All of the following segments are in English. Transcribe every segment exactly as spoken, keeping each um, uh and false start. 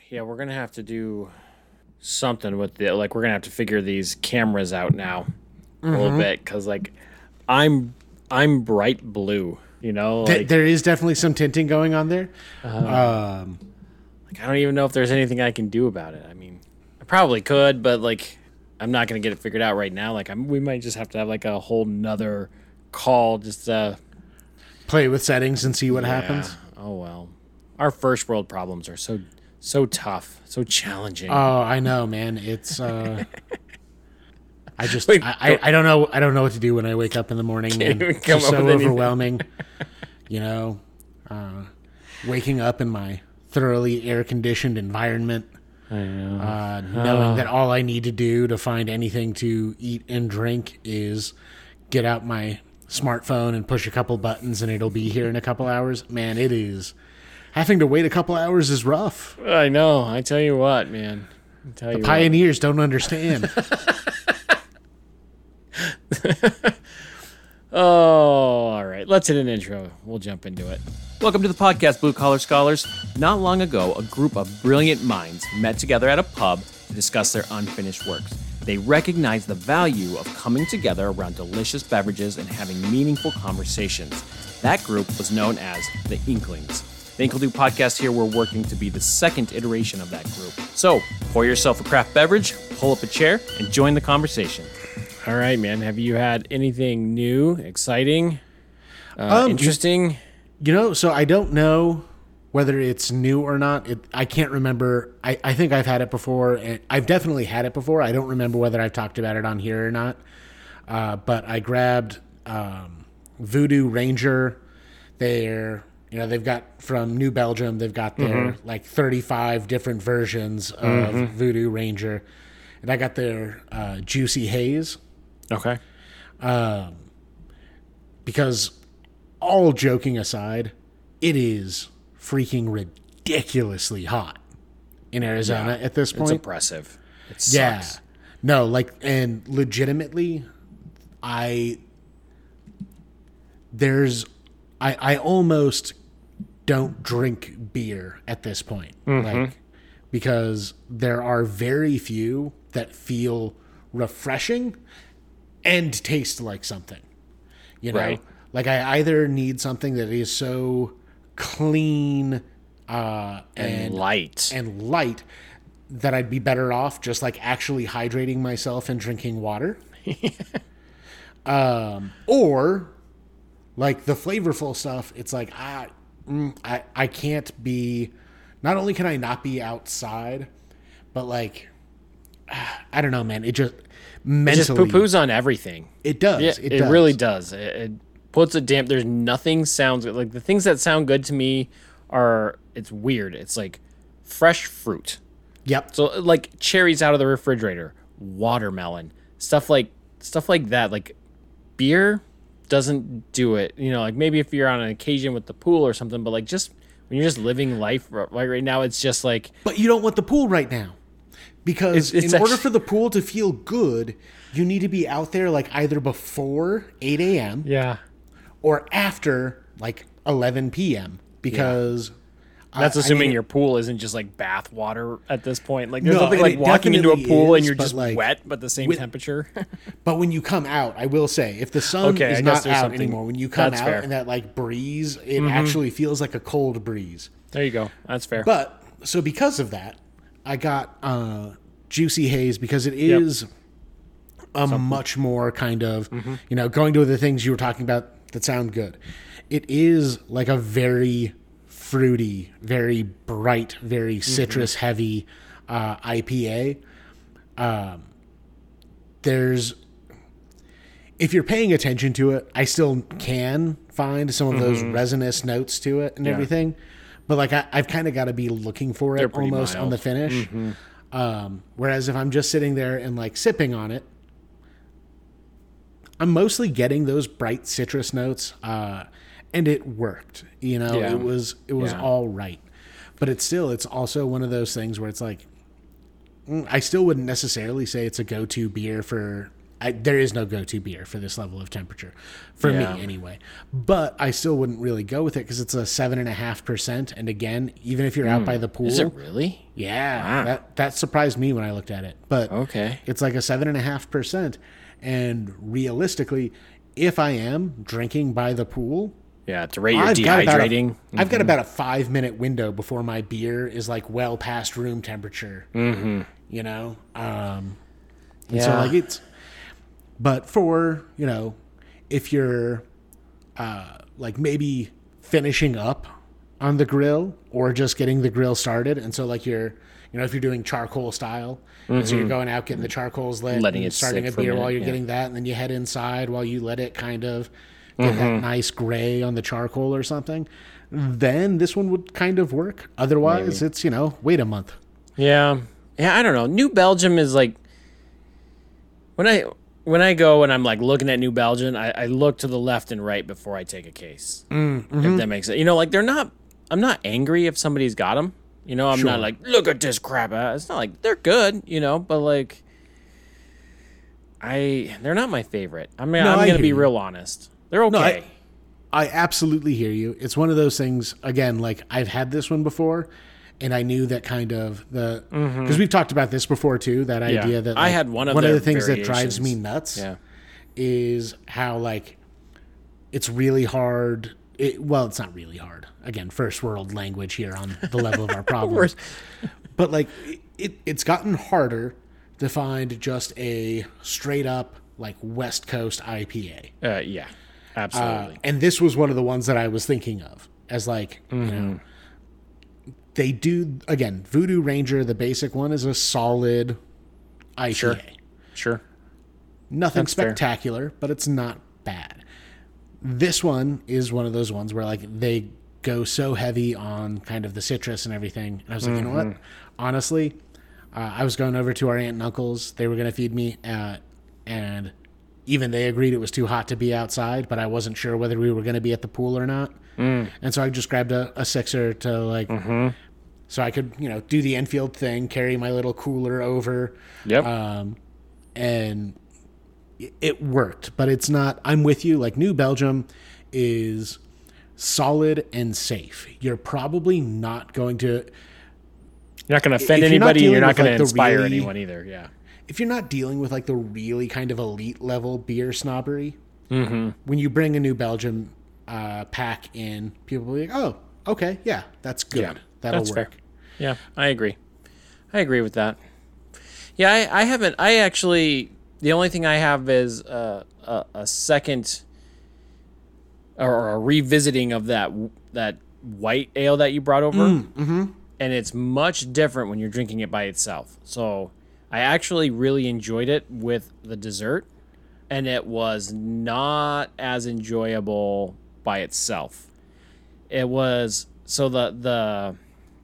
yeah, we're gonna have to do something with the like. We're gonna have to figure these cameras out now a Mm-hmm. little bit because like I'm I'm bright blue. You know, Th- like, there is definitely some tinting going on there. Um, like I don't even know if there's anything I can do about it. I mean, I probably could, but like I'm not gonna get it figured out right now. Like I'm, we might just have to have like a whole nother call just uh play with settings and see what yeah. happens. Oh well, our first world problems are so so tough, so challenging. Oh, I know, man. It's uh, I just Wait, I, I, I don't know I don't know what to do when I wake up in the morning. Man. even It's come just up so with anything. overwhelming. You know, uh, waking up in my thoroughly air conditioned environment, I know. uh, knowing that all I need to do to find anything to eat and drink is get out my smartphone and push a couple buttons and it'll be here in a couple hours. Man, it is. Having to wait a couple hours is rough. I know. I tell you what, man. I tell you what. Pioneers don't understand. Oh, all right. Let's hit an intro. We'll jump into it. Welcome to the podcast, Blue Collar Scholars. Not long ago, a group of brilliant minds met together at a pub to discuss their unfinished works. They recognized the value of coming together around delicious beverages and having meaningful conversations. That group was known as the Inklings. The Inkle Do podcast here, we're working to be the second iteration of that group. So, pour yourself a craft beverage, pull up a chair, and join the conversation. All right, man. Have you had anything new, exciting, uh, Um, interesting? You know, so I don't know whether it's new or not. It, I can't remember. I, I think I've had it before. And I've definitely had it before. I don't remember whether I've talked about it on here or not. Uh, but I grabbed um, Voodoo Ranger. They're, you know, they've got from New Belgium, they've got their Mm-hmm. like thirty-five different versions of Mm-hmm. Voodoo Ranger. And I got their uh, Juicy Haze. Okay. Because all joking aside, it is freaking ridiculously hot in Arizona at this It's point. oppressive. It sucks. Yeah. No, like, and legitimately, I, there's, I, I almost don't drink beer at this point. Like, because there are very few that feel refreshing and taste like something. You know, Right. like I either need something that is so clean uh, And, and light. and light that I'd be better off just like actually hydrating myself and drinking water. um, or like the flavorful stuff. It's like ah, mm, I I can't be. Not only can I not be outside, but like ah, I don't know, man. It just It mentally just poo-poos on everything. It does. Yeah, it, it, does. really does. It, it puts a damp. There's nothing sounds good. Like the things that sound good to me are. It's weird. It's like fresh fruit. Yep. So like cherries out of the refrigerator, watermelon, stuff like stuff like that. Like beer doesn't do it. You know, like maybe if you're on an occasion with the pool or something, but like just when you're just living life right right now, it's just like But you don't want the pool right now. Because It's- it's in order actually- for the pool to feel good, you need to be out there like either before eight a.m. yeah. or after like eleven p.m. Because That's I- I assuming mean, your pool isn't just like bath water at this point. Like there's No, nothing and like it walking into a definitely pool and is, you're but, just like, wet but the same with- temperature. But when you come out, I will say, if the sun Okay, I is guess not there's out something- anymore, when you come that's out fair. and that like breeze, it actually feels like a cold breeze. There you go. That's fair. But so because of that, I got uh, Juicy Haze because it is a much more kind of, you know, going to the things you were talking about that sound good. It is like a very fruity, very bright, very citrus heavy uh, I P A. Um, there's, if you're paying attention to it, I still can find some of those resinous notes to it and Yeah. everything. But like I, I've kind of got to be looking for They're it pretty almost on mild. the finish. Um, whereas if I'm just sitting there and like sipping on it, I'm mostly getting those bright citrus notes, uh, and it worked. You know, Yeah. it was it was Yeah. all right. But it's still it's also one of those things where it's like mm, I still wouldn't necessarily say it's a go-to beer for I, there is no go-to beer for this level of temperature, for Yeah. me anyway. But I still wouldn't really go with it because it's a seven and a half percent. And again, even if you're out by the pool, Is it really? yeah, Wow. that that surprised me when I looked at it. But Okay. it's like a seven and a half percent. And realistically, if I am drinking by the pool, Yeah, to rate your I've got about a- dehydrating. I've got about a five minute window before my beer is like well past room temperature. Mm-hmm. You know, um, and so Yeah. like it's. But for you know, if you're uh, like maybe finishing up on the grill or just getting the grill started, and so like you're you know if you're doing charcoal style, and so you're going out getting the charcoals lit, Letting and it starting sit a for a beer minute, while you're yeah. getting that, and then you head inside while you let it kind of get that nice gray on the charcoal or something, then this one would kind of work. Otherwise, Maybe. it's, you know, wait a month. Yeah. Yeah, I don't know. New Belgium is like when I when I go and I'm like looking at New Belgium, I, I look to the left and right before I take a case. Mm-hmm. If that makes sense. You know, like they're not I'm not angry if somebody's got them. You know, I'm Sure. not like, look at this crap. Uh, It's not like they're good, you know, but like I they're not my favorite. I mean, No, I'm I going to hear be you. real honest. They're okay. No, I, I absolutely hear you. It's one of those things, again, like I've had this one before, and I knew that kind of the, because we've talked about this before too, that Yeah. idea that I like, had one of one of their the things that drives me variations. nuts Yeah. is how like it's really hard. It, well, it's not really hard. Again, first world language here on the level of our problems. But like it, it's gotten harder to find just a straight up like West Coast I P A. Uh, yeah. Absolutely. Uh, and this was one of the ones that I was thinking of as like, you know, they do, again, Voodoo Ranger, the basic one, is a solid I P A. Sure. Sure. Nothing That's fair. spectacular, but it's not bad. This one is one of those ones where like they go so heavy on kind of the citrus and everything. And I was like, you know what? Honestly, uh, I was going over to our aunt and uncle's. They were going to feed me, uh, and even they agreed it was too hot to be outside, but I wasn't sure whether we were going to be at the pool or not. Mm. And so I just grabbed a, a sixer to like, so I could, you know, do the Enfield thing, carry my little cooler over. Yep. Um, and it- it worked, but it's not, I'm with you. Like New Belgium is solid and safe. You're probably not going to, You're not going to offend if you're not anybody. You're dealing not with, going like, to the inspire really- anyone either. Yeah. if you're not dealing with like the really kind of elite level beer snobbery, mm-hmm. when you bring a New Belgium uh, pack in, people will be like, oh, okay, yeah, that's good. Yeah, That'll that's work. fair. Yeah, I agree. I agree with that. Yeah, I, I haven't. I actually, the only thing I have is uh, a, a second or a revisiting of that that white ale that you brought over, mm-hmm. and it's much different when you're drinking it by itself. So I actually really enjoyed it with the dessert, and it was not as enjoyable by itself. It was so the the.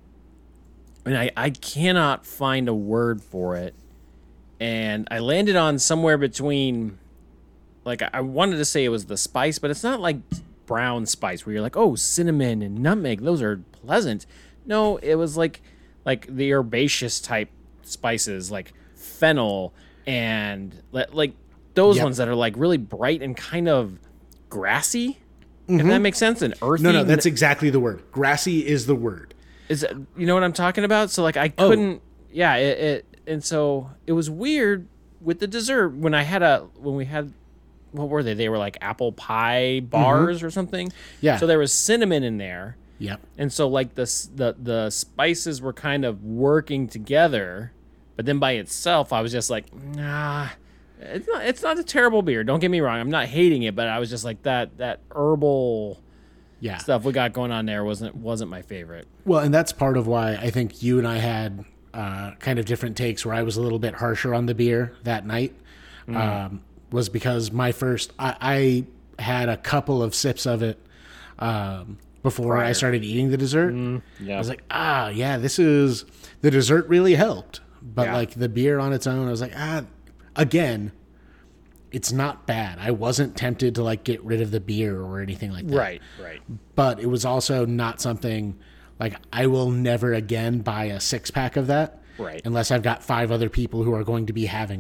And I, I cannot find a word for it. And I landed on somewhere between, like, I wanted to say it was the spice, but it's not like brown spice where you're like, oh, cinnamon and nutmeg, those are pleasant. No, it was like like the herbaceous type spices, like fennel and li- like those Yep. ones that are like really bright and kind of grassy. If that makes sense, and earthy. No, no, that's exactly the word. Grassy is the word. Is it, you know what I'm talking about? So like I couldn't, yeah. It, it and so it was weird with the dessert when I had a when we had what were they? They were like apple pie bars or something. Yeah. So there was cinnamon in there, Yep. and so like the s- the the spices were kind of working together, but then by itself, I was just like, nah. It's not. It's not a terrible beer. Don't get me wrong. I'm not hating it, but I was just like that. That herbal Yeah. stuff we got going on there wasn't wasn't my favorite. Well, and that's part of why I think you and I had uh, kind of different takes where I was a little bit harsher on the beer that night. Um, was because my first, I, I had a couple of sips of it um, before I started eating the dessert. Yeah. I was like, ah, yeah, this is, the dessert really helped. But Yeah. like the beer on its own, I was like, ah, again, it's not bad. I wasn't tempted to like get rid of the beer or anything like that. Right, right. But it was also not something like I will never again buy a six pack of that. Right. Unless I've got five other people who are going to be having one.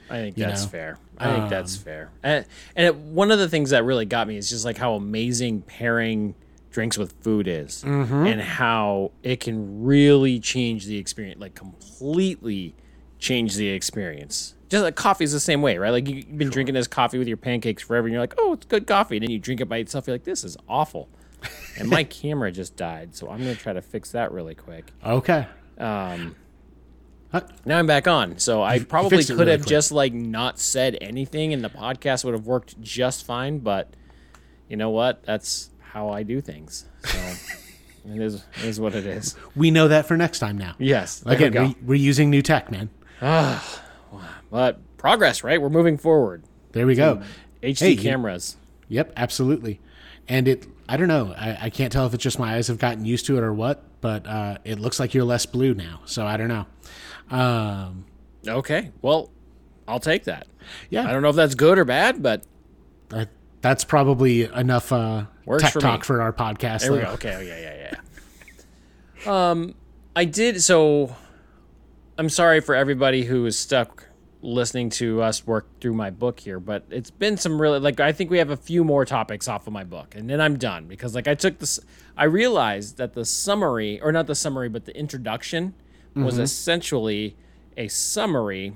I think you that's know? fair. I think um, that's fair. And, and it, one of the things that really got me is just like how amazing pairing drinks with food is, mm-hmm. and how it can really change the experience, like completely change the experience. Just like coffee is the same way, right? Like you've been sure. drinking this coffee with your pancakes forever, and you're like, oh, it's good coffee. And then you drink it by itself, you're like, this is awful. And my camera just died, so I'm going to try to fix that really quick. Okay. Um, now I'm back on. So I probably could really have quick. just like not said anything, and the podcast would have worked just fine. But you know what? That's how I do things. So it is, it is what it is. We know that for next time now. Yes. Again, we, we're using new tech, man. Ah. But progress, right? We're moving forward. There we go. H D hey, cameras. You, yep, absolutely. And it, I don't know. I, I can't tell if it's just my eyes have gotten used to it or what, but uh, it looks like you're less blue now. So I don't know. Um, okay. Well, I'll take that. Yeah. I don't know if that's good or bad, but uh, that's probably enough uh, tech for talk me. for our podcast. There though. we go. Okay. Oh, yeah, yeah, yeah. um, I did. So I'm sorry for everybody who is stuck listening to us work through my book here, but it's been some really, like, I think we have a few more topics off of my book, and then I'm done, because like I took this, I realized that the summary, or not the summary, but the introduction was mm-hmm. essentially a summary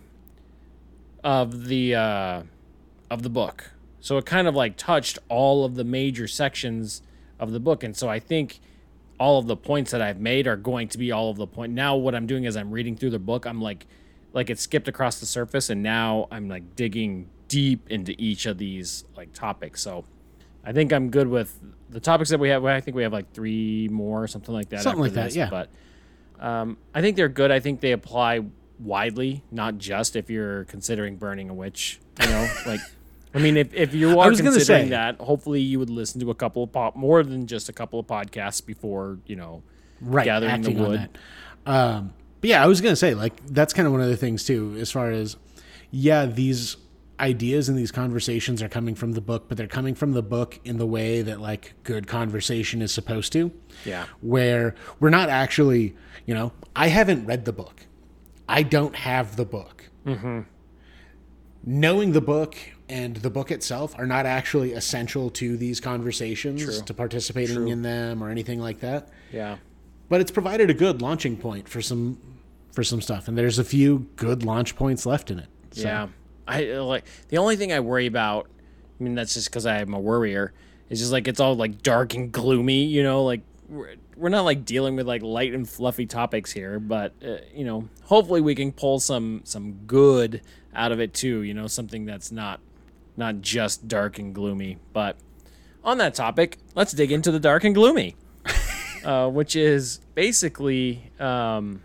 of the uh, of the book. So it kind of like touched all of the major sections of the book, and so I think all of the points that I've made are going to be all of the point. Now what I'm doing is I'm reading through the book. I'm like, like it skipped across the surface, and now I'm like digging deep into each of these like topics. So I think I'm good with the topics that we have. I think we have like three more or something like that. Something like this, that, yeah. But um, I think they're good. I think they apply widely, not just if you're considering burning a witch. You know, like I mean, if if you are considering say, that, hopefully you would listen to a couple of pop more than just a couple of podcasts before you know right, gathering the wood. Um, But yeah, I was going to say, like, that's kind of one of the things, too, as far as, yeah, these ideas and these conversations are coming from the book, but they're coming from the book in the way that, like, good conversation is supposed to. Yeah. Where we're not actually, you know, I haven't read the book. I don't have the book. Mm-hmm. Knowing the book and the book itself are not actually essential to these conversations, True. to participating True. in them or anything like that. Yeah. But it's provided a good launching point for some for some stuff, and there's a few good launch points left in it. So. Yeah, I like the only thing I worry about. I mean, that's just because I'm a worrier. It's just like it's all like dark and gloomy, you know. Like we're, we're not like dealing with like light and fluffy topics here, but uh, you know, hopefully we can pull some some good out of it too. You know, something that's not not just dark and gloomy. But on that topic, let's dig into the dark and gloomy. Uh, which is basically, um,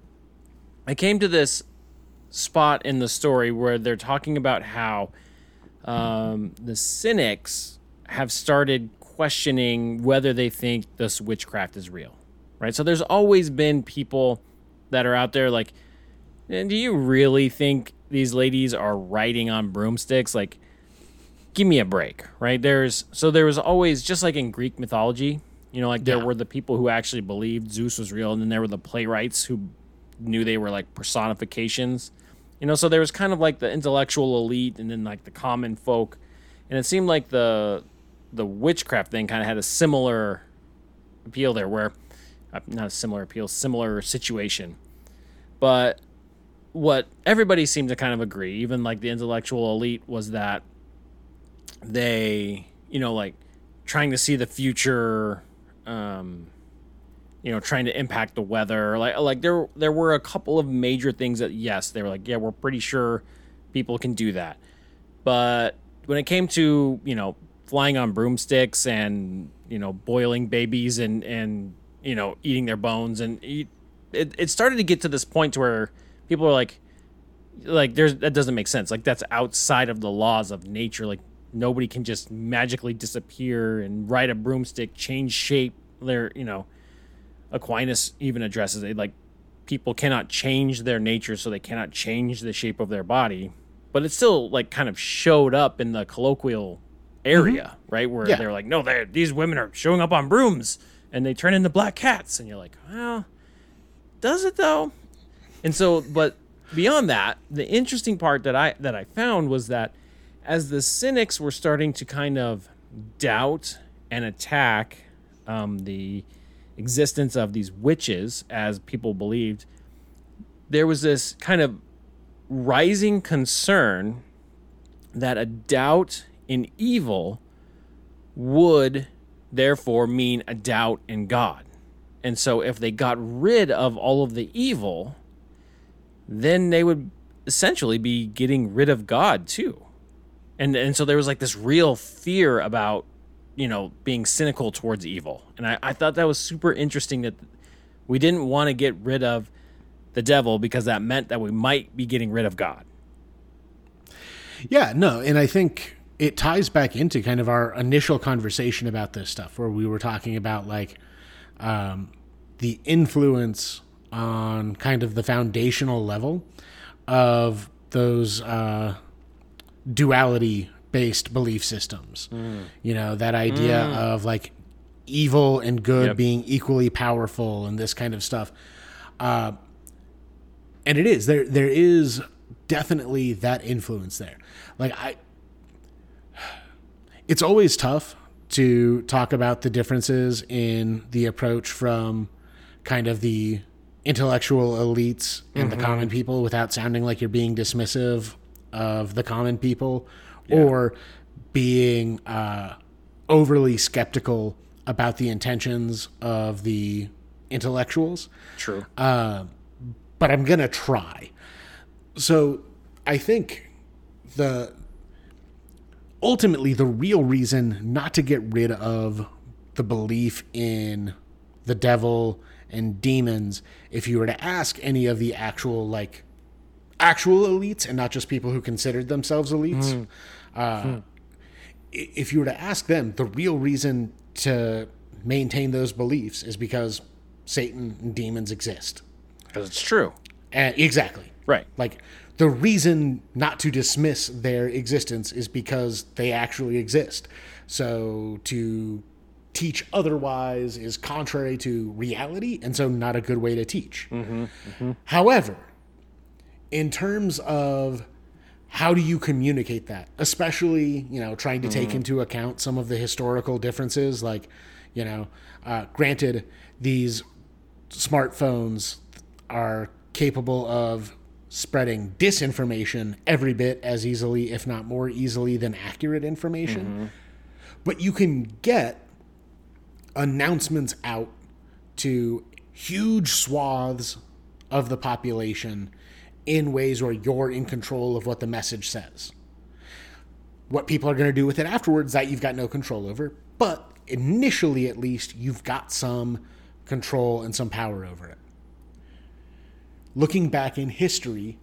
I came to this spot in the story where they're talking about how um, the cynics have started questioning whether they think this witchcraft is real, right? So there's always been people that are out there like, do you really think these ladies are riding on broomsticks? Like, give me a break, right? There's so there was always, just like in Greek mythology, you know, like there yeah. were the people who actually believed Zeus was real, and then there were the playwrights who knew they were like personifications. You know, so there was kind of like the intellectual elite and then like the common folk. And it seemed like the the witchcraft thing kind of had a similar appeal there, where uh, not a similar appeal, similar situation. But what everybody seemed to kind of agree, even like the intellectual elite, was that they, you know, like trying to see the future, um, you know, trying to impact the weather. Like, like there, there were a couple of major things that, yes, they were like, yeah, we're pretty sure people can do that. But when it came to, you know, flying on broomsticks and, you know, boiling babies and, and, you know, eating their bones, and eat, it, it started to get to this point to where people are like, like, there's, that doesn't make sense. Like, that's outside of the laws of nature. Like, nobody can just magically disappear and ride a broomstick, change shape. They're, you know, Aquinas even addresses it. Like, people cannot change their nature, so they cannot change the shape of their body. But it still, like, kind of showed up in the colloquial area, mm-hmm. right? Where yeah. they're like, no, they're, these women are showing up on brooms, and they turn into black cats. And you're like, well, does it, though? And so, but beyond that, the interesting part that I that I found was that as the cynics were starting to kind of doubt and attack um, the existence of these witches, as people believed, there was this kind of rising concern that a doubt in evil would therefore mean a doubt in God. And so if they got rid of all of the evil, then they would essentially be getting rid of God too. And and so there was like this real fear about, you know, being cynical towards evil. And I, I thought that was super interesting that we didn't want to get rid of the devil because that meant that we might be getting rid of God. Yeah, no, and I think it ties back into kind of our initial conversation about this stuff where we were talking about like um, the influence on kind of the foundational level of those uh, duality-based belief systems. Mm. You know, that idea mm. of like evil and good yep. being equally powerful and this kind of stuff. Uh, and it is. There. There is definitely that influence there. Like I, it's always tough to talk about the differences in the approach from kind of the intellectual elites and mm-hmm. the common people without sounding like you're being dismissive of the common people yeah. or being uh, overly skeptical about the intentions of the intellectuals. True. Uh, but I'm going to try. So I think the ultimately the real reason not to get rid of the belief in the devil and demons, if you were to ask any of the actual like actual elites and not just people who considered themselves elites, mm. Uh, hmm. if you were to ask them, the real reason to maintain those beliefs is because Satan and demons exist. Because it's true. Uh, exactly. Right. Like the reason not to dismiss their existence is because they actually exist. So to teach otherwise is contrary to reality, and so not a good way to teach. Mm-hmm, mm-hmm. However, in terms of how do you communicate that, especially, you know, trying to take mm. into account some of the historical differences, like, you know, uh, granted, these smartphones are capable of spreading disinformation every bit as easily, if not more easily, than accurate information. Mm-hmm. But you can get announcements out to huge swaths of the population in ways where you're in control of what the message says. What people are going to do with it afterwards, that you've got no control over. But initially, at least, you've got some control and some power over it. Looking back in history,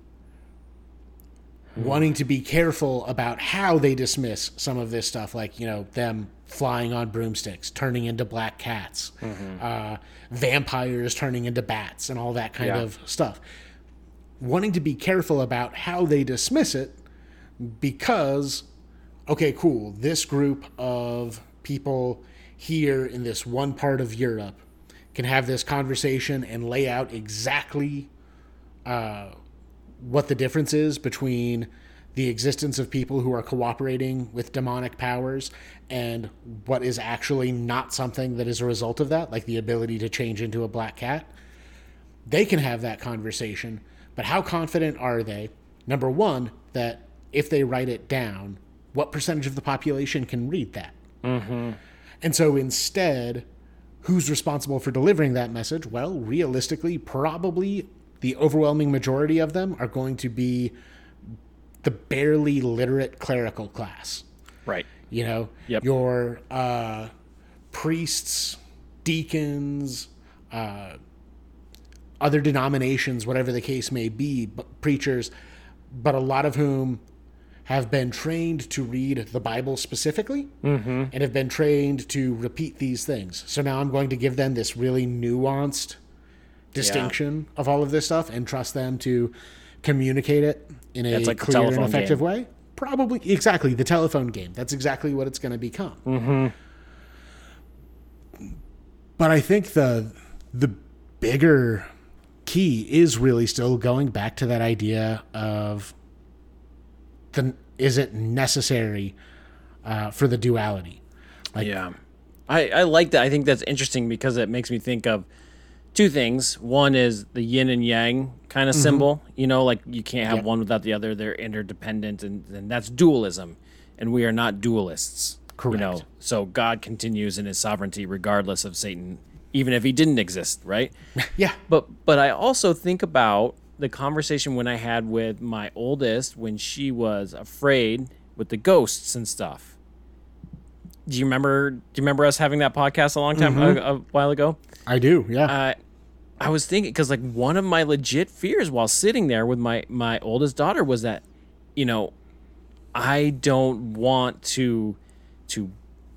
hmm. wanting to be careful about how they dismiss some of this stuff, like, you know, them flying on broomsticks, turning into black cats, mm-hmm. uh, vampires turning into bats, and all that kind yeah. of stuff. Wanting to be careful about how they dismiss it because, okay, cool, this group of people here in this one part of Europe can have this conversation and lay out exactly uh, what the difference is between the existence of people who are cooperating with demonic powers and what is actually not something that is a result of that, like the ability to change into a black cat. They can have that conversation. But how confident are they, number one, that if they write it down, what percentage of the population can read that? Mm-hmm. And so instead, who's responsible for delivering that message? Well, realistically, probably the overwhelming majority of them are going to be the barely literate clerical class. Right. You know, yep. your uh, priests, deacons, uh other denominations, whatever the case may be, but preachers, but a lot of whom have been trained to read the Bible specifically mm-hmm. and have been trained to repeat these things. So now I'm going to give them this really nuanced distinction yeah. of all of this stuff and trust them to communicate it in a like clear and effective game. way. Probably, exactly, the telephone game. That's exactly what it's going to become. Mm-hmm. But I think the the bigger key is really still going back to that idea of the is it necessary uh, for the duality? Like, yeah, I, I like that. I think that's interesting because it makes me think of two things. One is the yin and yang kind of mm-hmm. symbol. You know, like you can't have yep. one without the other. They're interdependent, and, and that's dualism. And we are not dualists. Correct. You know, so God continues in his sovereignty regardless of Satan, even if he didn't exist, right? Yeah. But but I also think about the conversation when I had with my oldest when she was afraid with the ghosts and stuff. Do you remember? Do you remember us having that podcast a long time mm-hmm. a, a while ago? I do. Yeah. Uh, I was thinking because like one of my legit fears while sitting there with my my oldest daughter was that, you know, I don't want to to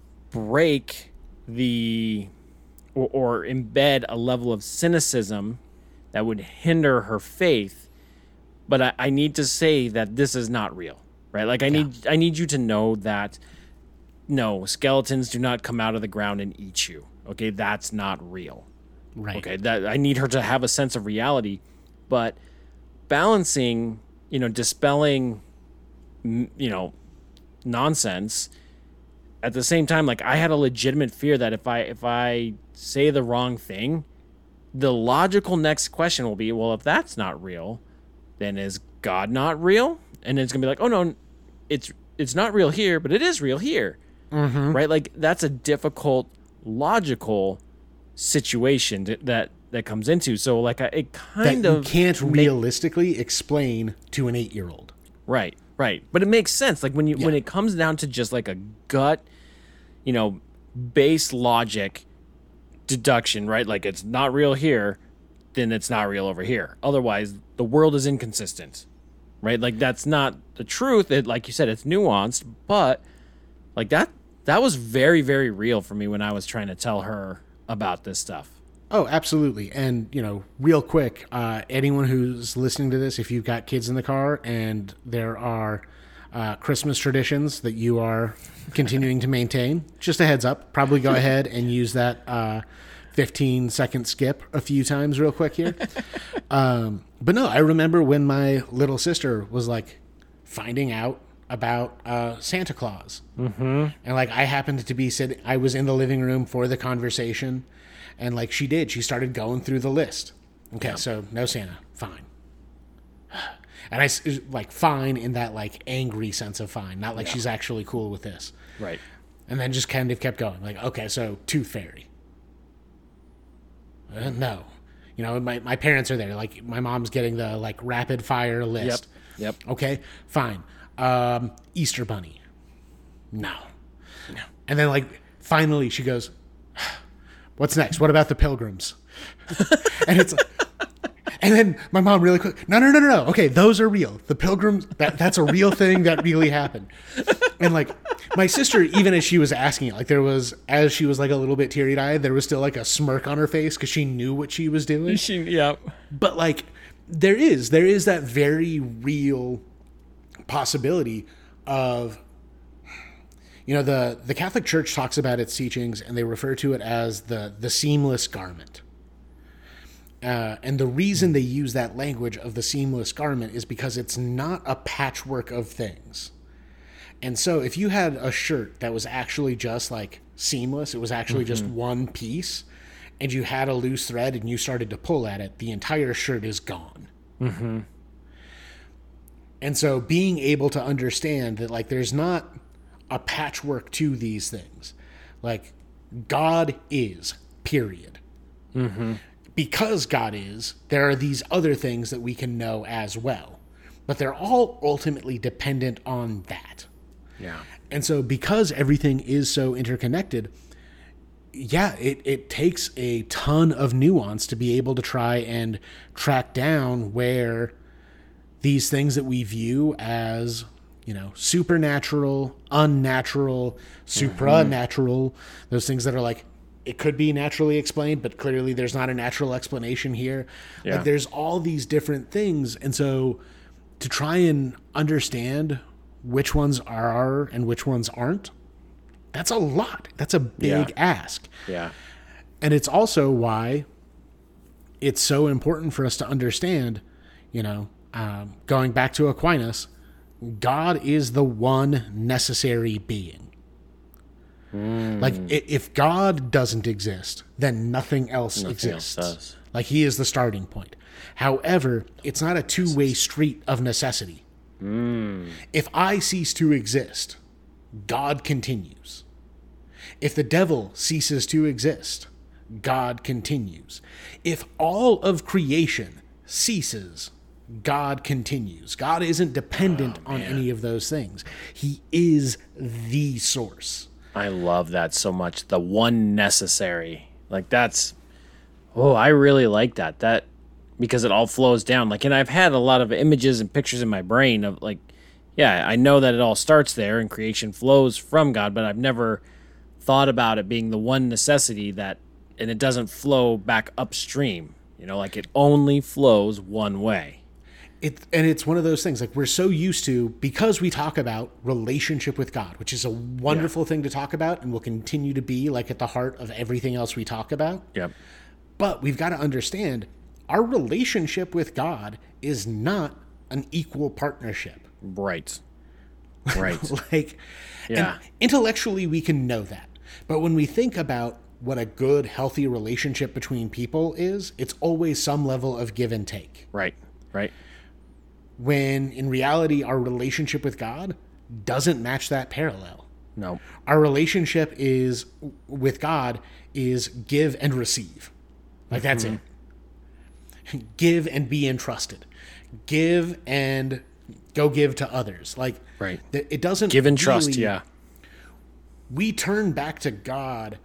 break the or, or embed a level of cynicism that would hinder her faith, but I, I need to say that this is not real, right? Like I need yeah. I need you to know that no, skeletons do not come out of the ground and eat you. Okay, that's not real. Right. Okay, that I need her to have a sense of reality, but balancing, you know, dispelling, you know, nonsense. At the same time, like I had a legitimate fear that if I if I say the wrong thing, the logical next question will be, well, if that's not real, then is God not real? And it's gonna be like, oh no, it's it's not real here, but it is real here, mm-hmm. right? Like that's a difficult logical situation that that, that comes into. So like I, it kind that of you can't make, realistically explain to an eight-year-old. Right. Right. But it makes sense. Like when you yeah. when it comes down to just like a gut, you know, base logic deduction, right? Like it's not real here, then it's not real over here. Otherwise, the world is inconsistent. Right? Like that's not the truth. It like you said, it's nuanced, but like that that was very, very real for me when I was trying to tell her about this stuff. Oh, absolutely. And, you know, real quick, uh, anyone who's listening to this, if you've got kids in the car and there are uh, Christmas traditions that you are continuing to maintain, just a heads up, probably go ahead and use that uh, fifteen second skip a few times real quick here. Um, but no, I remember when my little sister was like finding out about uh, Santa Claus. Mm-hmm. And like I happened to be sitting, I was in the living room for the conversation. And like she did, she started going through the list. Okay, yeah. So no Santa, fine. And I like fine in that like angry sense of fine, not like yeah. she's actually cool with this. Right. And then just kind of kept going. Like, okay, so Tooth Fairy. Uh, no. You know, my, my parents are there. Like my mom's getting the like rapid fire list. Yep. Yep. Okay, fine. Um, Easter Bunny. No. No. And then like finally she goes, what's next? What about the Pilgrims? And it's like, and then my mom really quick, no, no, no, no, no. Okay, those are real. The Pilgrims, that that's a real thing that really happened. And like my sister, even as she was asking it, like there was, as she was like a little bit teary eyed, there was still like a smirk on her face because she knew what she was doing. She, yeah. But like there is, there is that very real possibility of, you know, the, the Catholic Church talks about its teachings and they refer to it as the, the seamless garment. Uh, and the reason they use that language of the seamless garment is because it's not a patchwork of things. And so if you had a shirt that was actually just like seamless, it was actually mm-hmm. just one piece, and you had a loose thread and you started to pull at it, the entire shirt is gone. Mm-hmm. And so being able to understand that like there's not a patchwork to these things. Like God is, period. Mm-hmm. Because God is, there are these other things that we can know as well. But they're all ultimately dependent on that. Yeah. And so because everything is so interconnected, yeah, it, it takes a ton of nuance to be able to try and track down where these things that we view as, you know, supernatural, unnatural, supranatural, mm-hmm. those things that are like, it could be naturally explained, but clearly there's not a natural explanation here. Yeah. Like there's all these different things. And so to try and understand which ones are and which ones aren't, that's a lot. That's a big yeah. ask. Yeah. And it's also why it's so important for us to understand, you know, um, going back to Aquinas, God is the one necessary being. Mm. Like, if God doesn't exist, then nothing else nothing exists. Else does. Like, he is the starting point. However, it's not a two-way street of necessity. Mm. If I cease to exist, God continues. If the devil ceases to exist, God continues. If all of creation ceases, God continues. God isn't dependent oh, on any of those things. He is the source. I love that so much. The one necessary. Like, that's, oh, I really like that. That, because it all flows down. Like, and I've had a lot of images and pictures in my brain of, like, yeah, I know that it all starts there and creation flows from God, but I've never thought about it being the one necessity that, and it doesn't flow back upstream. You know, like, it only flows one way. It, and it's one of those things, like, we're so used to, because we talk about relationship with God, which is a wonderful yeah. thing to talk about and will continue to be, like, at the heart of everything else we talk about. Yep. But we've got to understand our relationship with God is not an equal partnership. Right. Right. Like, yeah. Intellectually, we can know that. But when we think about what a good, healthy relationship between people is, it's always some level of give and take. Right. Right. When in reality, our relationship with God doesn't match that parallel. No. Our relationship is with God is give and receive. Like, that's mm-hmm. it. Give and be entrusted. Give and go give to others. Like, right. It doesn't give and really, trust. Yeah. We turn back to God.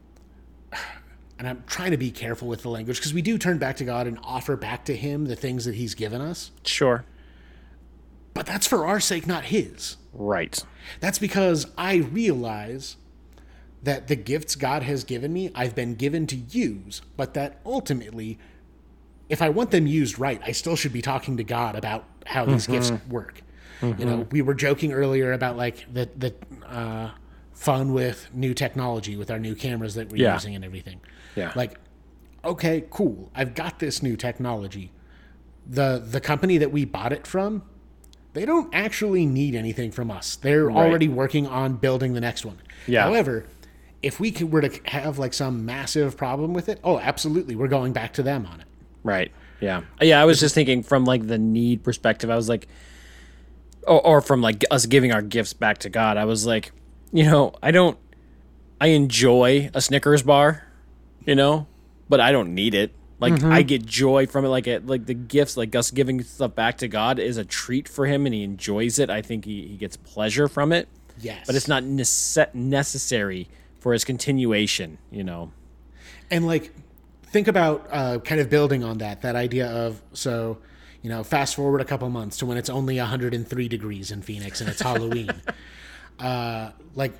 And I'm trying to be careful with the language, because we do turn back to God and offer back to him the things that he's given us. Sure. But that's for our sake, not his. Right. That's because I realize that the gifts God has given me, I've been given to use, but that ultimately, if I want them used right, I still should be talking to God about how these mm-hmm. gifts work. Mm-hmm. You know, we were joking earlier about, like, the, the uh, fun with new technology, with our new cameras that we're yeah. using and everything. Yeah. Like, okay, cool. I've got this new technology. The the company that we bought it from, they don't actually need anything from us. They're right. already working on building the next one. Yeah. However, if we could, were to have, like, some massive problem with it, oh, absolutely, we're going back to them on it. Right. Yeah. Yeah, I was just thinking from, like, the need perspective. I was like, or, or from, like, us giving our gifts back to God. I was like, you know, I don't, I enjoy a Snickers bar, you know, but I don't need it. Like, mm-hmm. I get joy from it. Like, it, like the gifts, like us giving stuff back to God is a treat for him, and he enjoys it. I think he, he gets pleasure from it. Yes. But it's not nece- necessary for his continuation, you know. And, like, think about uh, kind of building on that, that idea of, so, you know, fast forward a couple months to when it's only one hundred three degrees in Phoenix and it's Halloween. uh, like,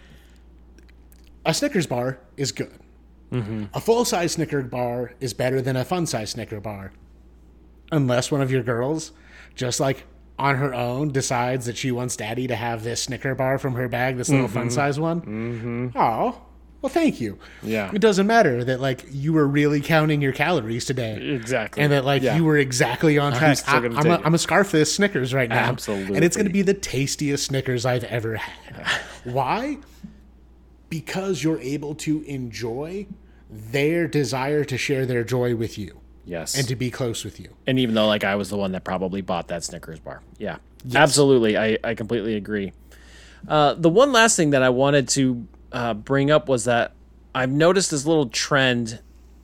a Snickers bar is good. Mm-hmm. A full-size Snicker bar is better than a fun-size Snicker bar. Unless one of your girls, just, like, on her own, decides that she wants Daddy to have this Snicker bar from her bag, this little mm-hmm. fun-size one. Mm-hmm. Oh, well, thank you. Yeah. It doesn't matter that, like, you were really counting your calories today. Exactly. And that, like, yeah. you were exactly on track. I'm, I'm, a, I'm a scarf this Snickers right now. Absolutely. And it's going to be the tastiest Snickers I've ever had. Why? Because you're able to enjoy their desire to share their joy with you. Yes. And to be close with you. And even though, like, I was the one that probably bought that Snickers bar. Yeah. Yes. Absolutely. I, I completely agree. Uh, the one last thing that I wanted to uh, bring up was that I've noticed this little trend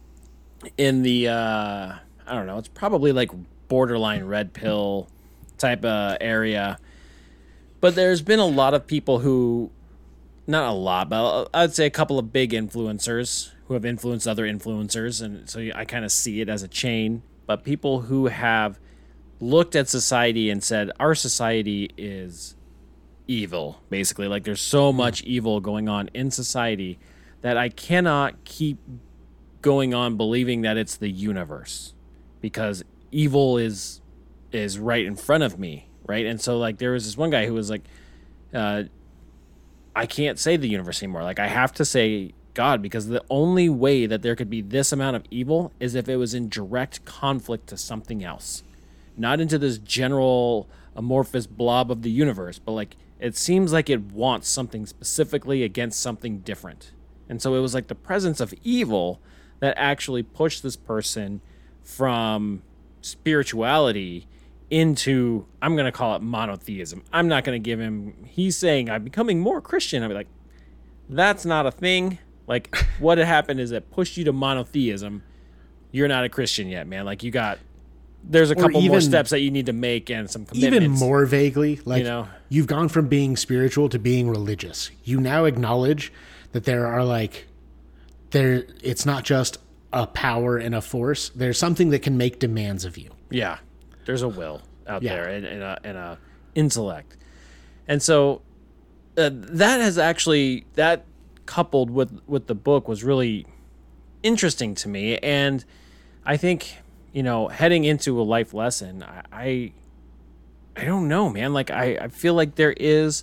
in the, uh, I don't know, it's probably like borderline red pill type of area. But there's been a lot of people who, not a lot, but I'd say a couple of big influencers who have influenced other influencers, and so I kind of see it as a chain, but people who have looked at society and said, our society is evil, basically. Like, there's so much evil going on in society that I cannot keep going on believing that it's the universe, because evil is is right in front of me, right? And so, like, there was this one guy who was like, uh, I can't say the universe anymore. Like, I have to say God, because the only way that there could be this amount of evil is if it was in direct conflict to something else, not into this general amorphous blob of the universe, but like it seems like it wants something specifically against something different. And so it was like the presence of evil that actually pushed this person from spirituality into, I'm going to call it monotheism. I'm not going to give him, he's saying I'm becoming more Christian. I'd be like, that's not a thing. Like what had happened is it pushed you to monotheism. You're not a Christian yet, man. Like you got, there's a couple even, more steps that you need to make and some commitments. Even more vaguely, like you know? You've gone from being spiritual to being religious. You now acknowledge that there are like, there, it's not just a power and a force. There's something that can make demands of you. Yeah. There's a will out yeah. there and, and, a, and a intellect. And so uh, that has actually, that coupled with, with the book was really interesting to me. And I think, you know, heading into a life lesson, I, I, I don't know, man. Like, I, I feel like there is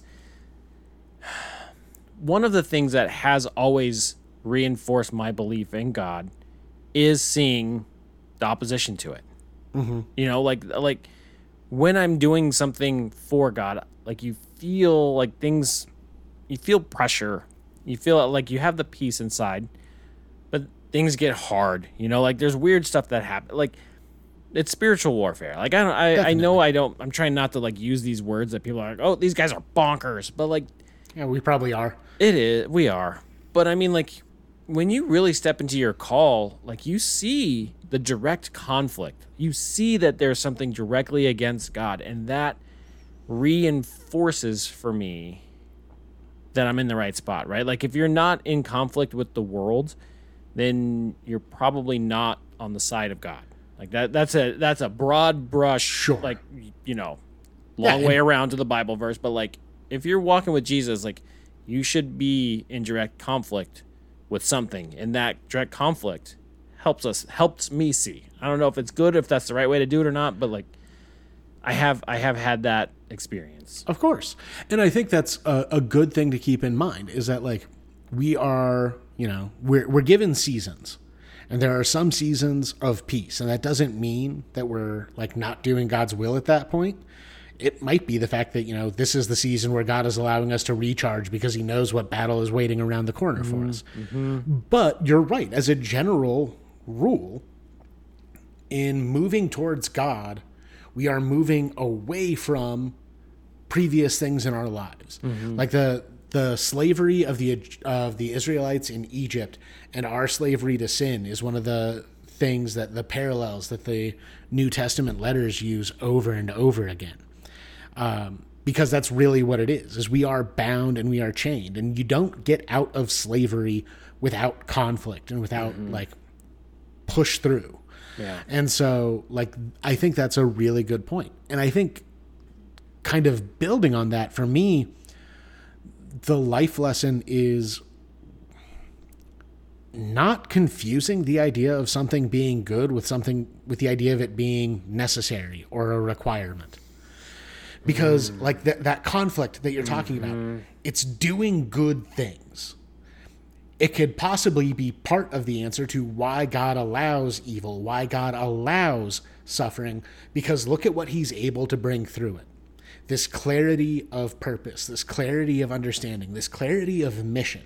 one of the things that has always reinforced my belief in God is seeing the opposition to it. Mm-hmm. You know, like, like when I'm doing something for God, like you feel like things, you feel pressure, you feel like you have the peace inside, but things get hard, you know, like there's weird stuff that happens. Like it's spiritual warfare. Like I don't, I, I know I don't, I'm trying not to like use these words that people are like, oh, these guys are bonkers, but like, yeah, we probably are. It is, we are. But I mean, like when you really step into your call, like you see the direct conflict, you see that there's something directly against God, and that reinforces for me that I'm in the right spot, right? Like if you're not in conflict with the world, then you're probably not on the side of God. Like that that's a that's a broad brush, sure. like, you know, long yeah, way around to the Bible verse, but like if you're walking with Jesus, like you should be in direct conflict with something, and that direct conflict helps us helps me see. I don't know if it's good, if that's the right way to do it or not, but like I have I have had that experience. Of course. And I think that's a, a good thing to keep in mind is that like we are, you know, we're we're given seasons. And there are some seasons of peace, and that doesn't mean that we're like not doing God's will at that point. It might be the fact that, you know, this is the season where God is allowing us to recharge because he knows what battle is waiting around the corner mm-hmm. for us. Mm-hmm. But you're right. As a general rule, in moving towards God, we are moving away from previous things in our lives. Mm-hmm. Like the the slavery of the of the Israelites in Egypt and our slavery to sin is one of the things that the parallels that the New Testament letters use over and over again. Um, because that's really what it is, is we are bound and we are chained, and you don't get out of slavery without conflict and without mm-hmm. like push through. Yeah. And so like, I think that's a really good point. And I think kind of building on that, for me, the life lesson is not confusing the idea of something being good with something with the idea of it being necessary or a requirement. Because mm. like that that conflict that you're talking mm-hmm. about, it's doing good things. It could possibly be part of the answer to why God allows evil, why God allows suffering, because look at what he's able to bring through it. This clarity of purpose, this clarity of understanding, this clarity of mission.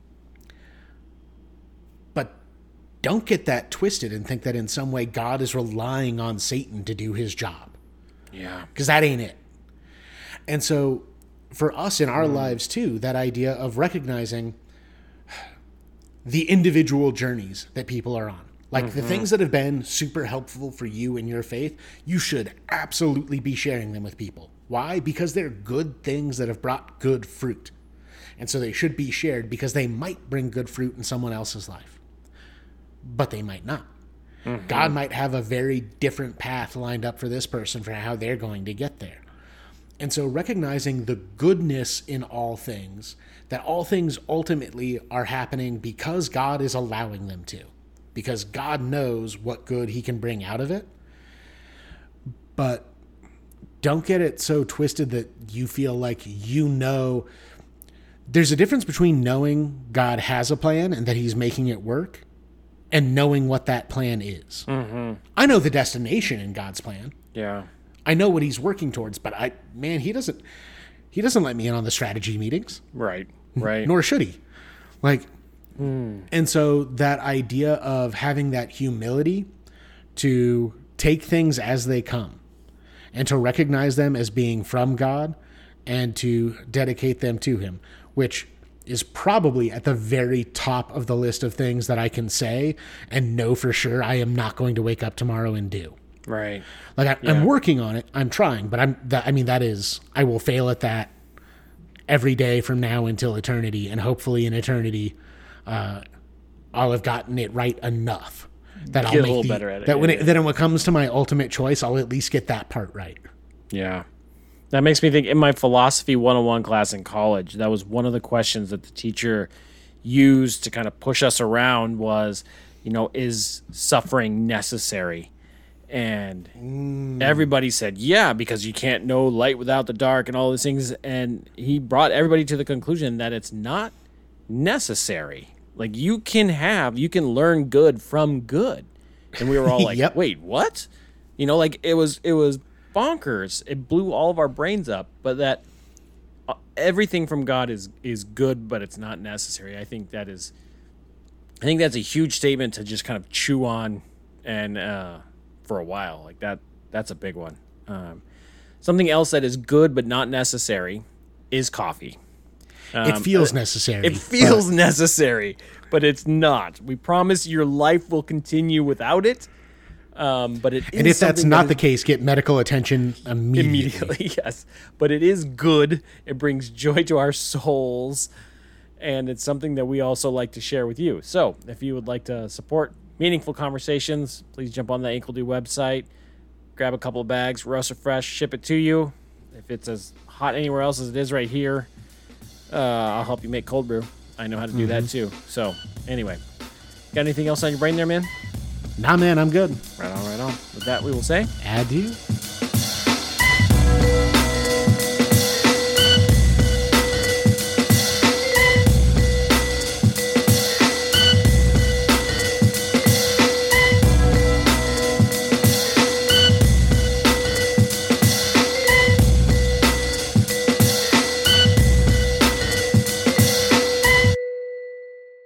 But don't get that twisted and think that in some way God is relying on Satan to do his job. Yeah. Because that ain't it. And so for us in our mm. lives too, that idea of recognizing the individual journeys that people are on. Like mm-hmm. the things that have been super helpful for you in your faith, you should absolutely be sharing them with people. Why? Because they're good things that have brought good fruit. And so they should be shared because they might bring good fruit in someone else's life. But they might not. Mm-hmm. God might have a very different path lined up for this person for how they're going to get there. And so recognizing the goodness in all things, that all things ultimately are happening because God is allowing them to. Because God knows what good he can bring out of it. But don't get it so twisted that you feel like you know there's a difference between knowing God has a plan and that he's making it work and knowing what that plan is. Mm-hmm. I know the destination in God's plan. Yeah. I know what he's working towards, but I, man, he doesn't, he doesn't let me in on the strategy meetings. Right. Right. Nor should he. Like, mm. and so that idea of having that humility to take things as they come and to recognize them as being from God and to dedicate them to him, which is probably at the very top of the list of things that I can say and know for sure I am not going to wake up tomorrow and do. Right. Like I, Yeah. I'm working on it. I'm trying, but I'm that, I mean, that is, I will fail at that every day from now until eternity. And hopefully in eternity, uh, I'll have gotten it right enough that I'll Get a make little the, better at it, that when yeah, it, then when it comes to my ultimate choice, I'll at least get that part right. Yeah. That makes me think, in my philosophy one oh one class in college, that was one of the questions that the teacher used to kind of push us around was, you know, is suffering necessary? And mm. everybody said, yeah, because you can't know light without the dark and all these things. And he brought everybody to the conclusion that it's not necessary. Like, you can have, you can learn good from good. And we were all like, yep. wait, what? You know, like, it was, it was bonkers. It blew all of our brains up. But that uh, everything from God is, is good, but it's not necessary. I think that is, I think that's a huge statement to just kind of chew on and, uh, for a while. Like that, that's a big one. Um, something else that is good, but not necessary is coffee. Um, it feels necessary. It feels but... necessary, but it's not. We promise your life will continue without it. Um, but it and is if that's not that is, the case, get medical attention immediately. Immediately, yes. But it is good. It brings joy to our souls, and it's something that we also like to share with you. So, if you would like to support meaningful conversations, please jump on the Inkledue website, grab a couple of bags, roast or fresh, ship it to you. If it's as hot anywhere else as it is right here, uh, I'll help you make cold brew. I know how to do mm-hmm. that too. So, anyway, got anything else on your brain there, man? Nah, man, I'm good. Right on, right on. With that, we will say adieu.